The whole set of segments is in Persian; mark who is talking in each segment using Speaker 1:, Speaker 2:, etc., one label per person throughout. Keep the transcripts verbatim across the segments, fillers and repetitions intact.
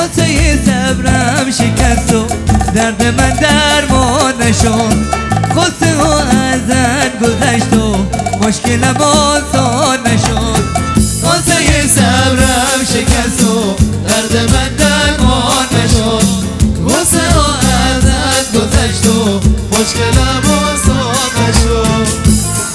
Speaker 1: کاسه صبرم شکست و درد من درمان نشد. غصه ها ازت گذشت و مشکلم آسان نشد. کاسه صبرم شکست و درد من درمان نشد. غصه ها ازت گذشت و مشکلم آسان نشد.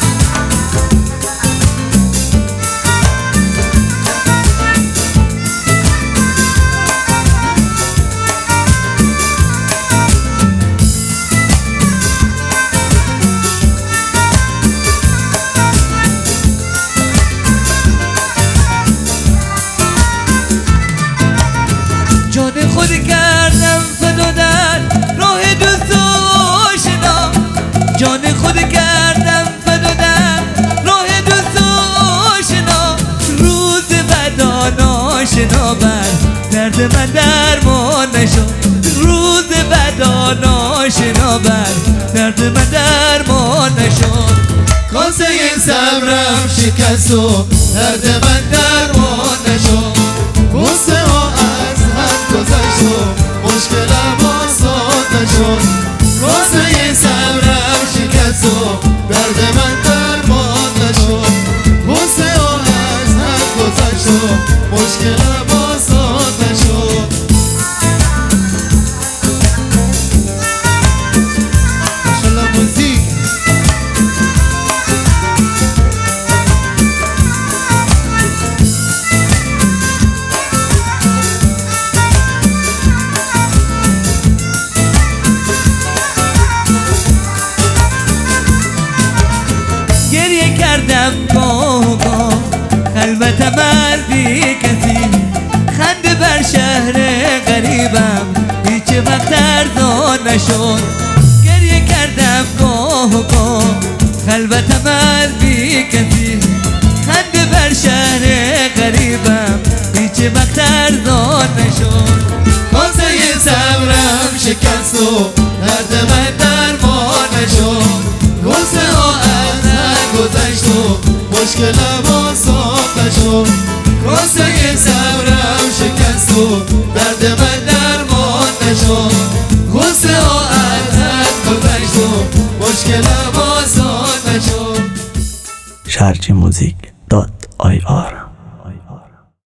Speaker 1: جان خود کردم فدا در راه دوست و آشنا. جان خود کردم فدا در راه دوست و آشنا. روز ودا ناشنا بر درد من درمان نشد. روز ودا ناشنا بر درد من درمان نشد. کاسه صبرم شکست و درد من درمان نشد. غصه ها از حد گذشت و مشکلم آسان نشد. کاسه صبرم شکست و درد من درمان نشد. غصه ها از حد گذشت و مشکلم آسان نشد. ماشاءالله موزیک. گریه کردم گاه و گاه خلوتم از بی کسی. خنده بر شهر غریبم هیچ وقت ارزان نشد. گریه کردم گاه و گاه خلوتم از بی کسی. خنده بر شهر غریبم هیچ وقت ارزان نشد. کاسه صبرم شکست و درد من درمان نشد. غصه ها گذشت و مشکلم آسان نشد. کاسه صبرم شکست و درد من درمان نشد. غصه ها از حد گذشت و مشکلم آسان نشد.
Speaker 2: شرجی موزیک دات آی آر